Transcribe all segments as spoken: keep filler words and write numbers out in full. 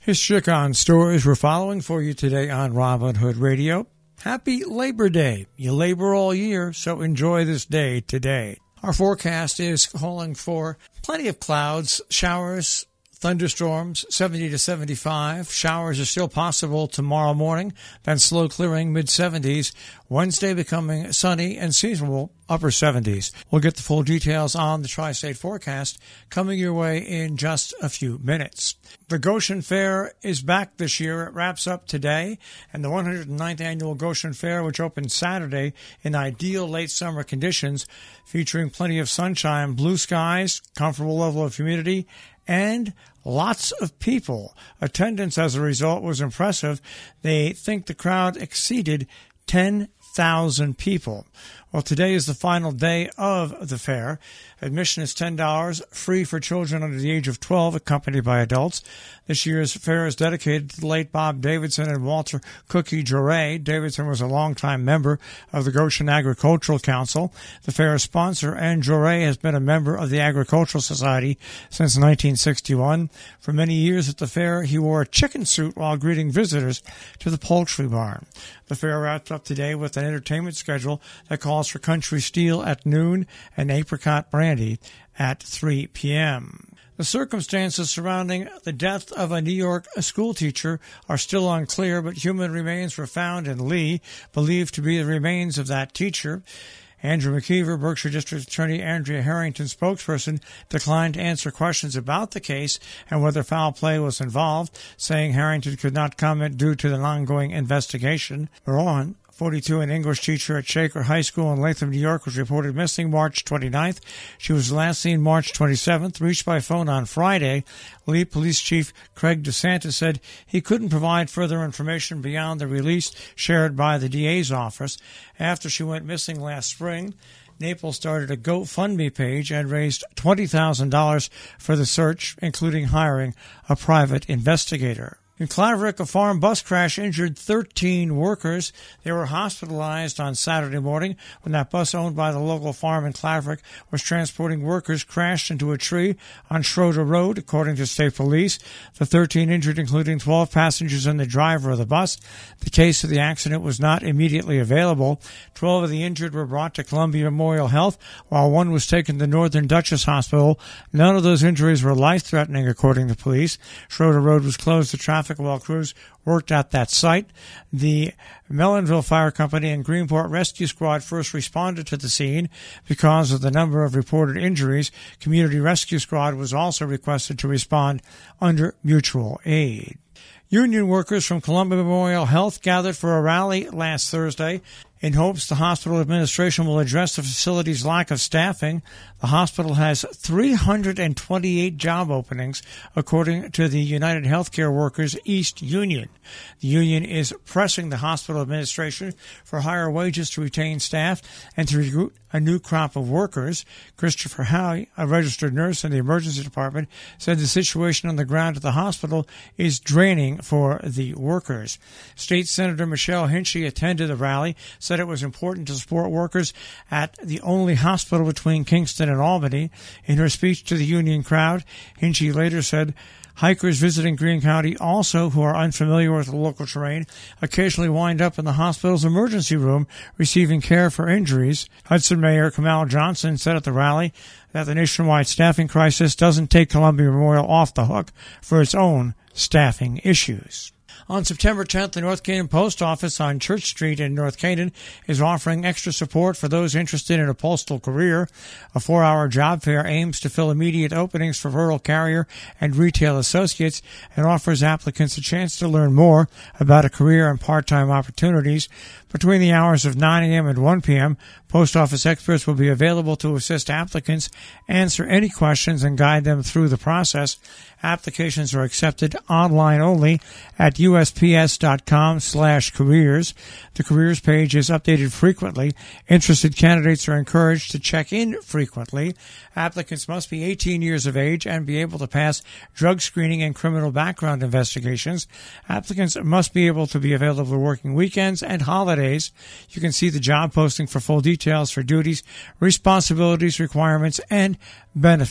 Here's Chicken stories we're following for you today on Robin Hood Radio. Happy Labor Day. You labor all year, so enjoy this day today. Our forecast is calling for plenty of clouds, showers, thunderstorms, seventy to seventy-five. Showers are still possible tomorrow morning, then slow clearing, mid-seventies. Wednesday becoming sunny and seasonable, upper seventies. We'll get the full details on the Tri-State forecast coming your way in just a few minutes. The Goshen Fair is back this year. It wraps up today, and the one hundred ninth Annual Goshen Fair, which opens Saturday in ideal late summer conditions, featuring plenty of sunshine, blue skies, comfortable level of humidity, and lots of people. Attendance as a result was impressive. They think the crowd exceeded ten thousand people. Well, today is the final day of the fair. Admission is ten dollars, free for children under the age of twelve, accompanied by adults. This year's fair is dedicated to the late Bob Davidson and Walter Cookie Joray. Davidson was a longtime member of the Goshen Agricultural Council, the fair's sponsor, and Joray has been a member of the Agricultural Society since nineteen sixty-one. For many years at the fair, he wore a chicken suit while greeting visitors to the poultry barn. The fair wraps up today with an entertainment schedule that calls for country steel at noon and apricot brandy at three p.m. The circumstances surrounding the death of a New York schoolteacher are still unclear, but human remains were found in Lee, believed to be the remains of that teacher. Andrew McKeever, Berkshire District Attorney Andrea Harrington spokesperson, declined to answer questions about the case and whether foul play was involved, saying Harrington could not comment due to the ongoing investigation. Ron, forty-two, an English teacher at Shaker High School in Latham, New York, was reported missing March twenty-ninth. She was last seen March twenty-seventh, reached by phone on Friday. Lee Police Chief Craig DeSantis said he couldn't provide further information beyond the release shared by the D A's office. After she went missing last spring, Naples started a GoFundMe page and raised twenty thousand dollars for the search, including hiring a private investigator. In Claverick, a farm bus crash injured thirteen workers. They were hospitalized on Saturday morning when that bus owned by the local farm in Claverick was transporting workers crashed into a tree on Schroeder Road, according to state police. The thirteen injured, including twelve passengers and the driver of the bus. The case of the accident was not immediately available. twelve of the injured were brought to Columbia Memorial Health, while one was taken to Northern Dutchess Hospital. None of those injuries were life-threatening, according to police. Schroeder Road was closed to traffic while crews worked at that site. The Mellonville Fire Company and Greenport Rescue Squad first responded to the scene because of the number of reported injuries. Community Rescue Squad was also requested to respond under mutual aid. Union workers from Columbia Memorial Health gathered for a rally last Thursday in hopes the hospital administration will address the facility's lack of staffing. The hospital has three hundred twenty-eight job openings, according to the United Healthcare Workers East Union. The union is pressing the hospital administration for higher wages to retain staff and to recruit a new crop of workers. Christopher Howe, a registered nurse in the emergency department, said the situation on the ground at the hospital is draining for the workers. State Senator Michelle Hinchy attended the rally, said it was important to support workers at the only hospital between Kingston and Albany. In her speech to the union crowd, Hinchy later said hikers visiting Greene County, also who are unfamiliar with the local terrain, occasionally wind up in the hospital's emergency room receiving care for injuries. Hudson Mayor Kamal Johnson said at the rally that the nationwide staffing crisis doesn't take Columbia Memorial off the hook for its own staffing issues. On September tenth, the North Canaan Post Office on Church Street in North Canaan is offering extra support for those interested in a postal career. A four-hour job fair aims to fill immediate openings for rural carrier and retail associates and offers applicants a chance to learn more about a career and part-time opportunities. Between the hours of nine a.m. and one p.m., post office experts will be available to assist applicants, answer any questions, and guide them through the process. Applications are accepted online only at U S P S dot com slash careers. The careers page is updated frequently. Interested candidates are encouraged to check in frequently. Applicants must be eighteen years of age and be able to pass drug screening and criminal background investigations. Applicants must be able to be available working weekends and holidays. You can see the job posting for full details for duties, responsibilities, requirements, and benefit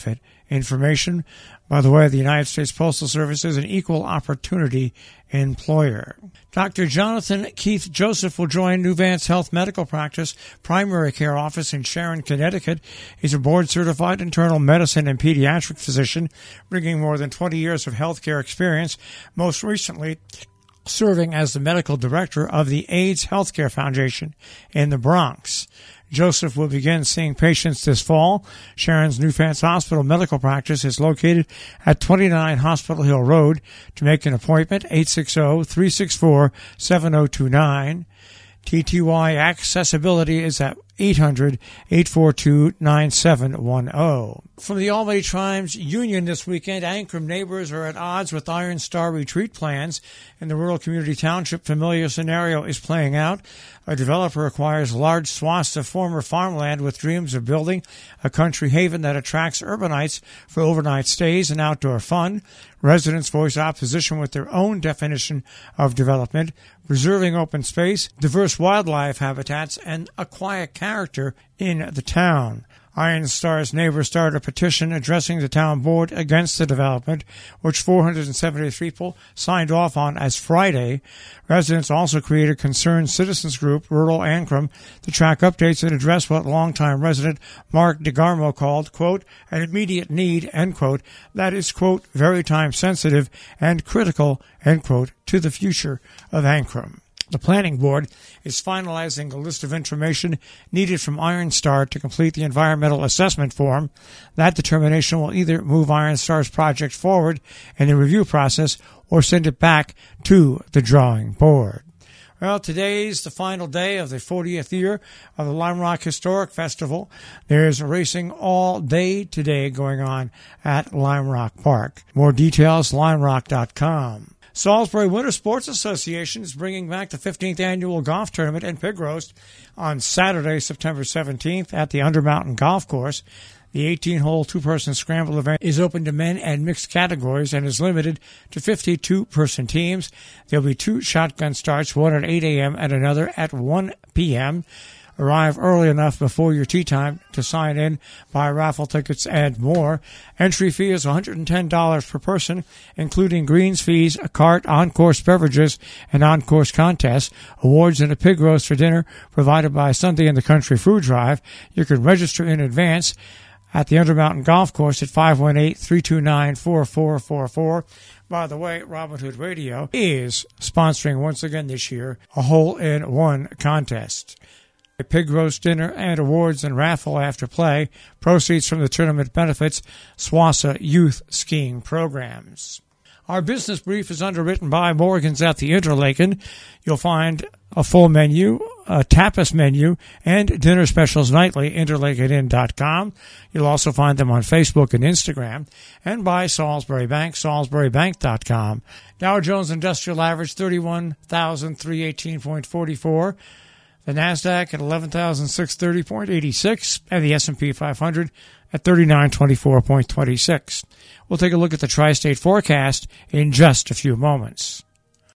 information. By the way, the United States Postal Service is an equal opportunity employer. Doctor Jonathan Keith Joseph will join Nuvance Health Medical Practice Primary Care Office in Sharon, Connecticut. He's a board-certified internal medicine and pediatric physician, bringing more than twenty years of healthcare experience, most recently serving as the medical director of the AIDS Healthcare Foundation in the Bronx. Joseph will begin seeing patients this fall. Sharon's Nuvance Hospital Medical Practice is located at twenty-nine Hospital Hill Road. To make an appointment, eight six zero, three six four, seven zero two nine. T T Y accessibility is at eight hundred, eight four two, nine seven one zero. From the Albany Tribes Union this weekend, Ancrum neighbors are at odds with Iron Star retreat plans. In the rural community township, familiar scenario is playing out. A developer acquires large swaths of former farmland with dreams of building a country haven that attracts urbanites for overnight stays and outdoor fun. Residents voice opposition with their own definition of development, preserving open space, diverse wildlife habitats, and a quiet character in the town. Iron Star's neighbors started a petition addressing the town board against the development, which four hundred seventy-three people signed off on as Friday. Residents also created a concerned citizens group, Rural Ancrum, to track updates and address what longtime resident Mark DeGarmo called, quote, an immediate need, end quote, that is, quote, very time-sensitive and critical, end quote, to the future of Ancrum. The Planning Board is finalizing a list of information needed from Iron Star to complete the environmental assessment form. That determination will either move Iron Star's project forward in the review process or send it back to the drawing board. Well, today's the final day of the fortieth year of the Lime Rock Historic Festival. There's racing all day today going on at Lime Rock Park. More details, lime rock dot com. Salisbury Winter Sports Association is bringing back the fifteenth Annual Golf Tournament and Pig Roast on Saturday, September seventeenth at the Undermountain Golf Course. The eighteen-hole two-person scramble event is open to men and mixed categories and is limited to fifty-two person teams. There will be two shotgun starts, one at eight a.m. and another at one p.m. Arrive early enough before your tee time to sign in, buy raffle tickets, and more. Entry fee is one hundred ten dollars per person, including greens fees, a cart, on-course beverages, and on-course contests. Awards and a pig roast for dinner provided by Sunday in the Country Food Drive. You can register in advance at the Undermountain Golf Course at five one eight, three two nine, four four four four. By the way, Robin Hood Radio is sponsoring once again this year a hole-in-one contest. A pig roast dinner and awards and raffle after play. Proceeds from the tournament benefits SWASA Youth Skiing Programs. Our business brief is underwritten by Morgan's at the Interlaken. You'll find a full menu, a tapas menu, and dinner specials nightly, interlaken inn dot com. You'll also find them on Facebook and Instagram. And by Salisbury Bank, salisbury bank dot com. Dow Jones Industrial Average, thirty-one thousand three hundred eighteen point four four. The NASDAQ at eleven thousand six hundred thirty point eight six, and the S and P five hundred at thirty-nine twenty-four point two six. We'll take a look at the tri-state forecast in just a few moments.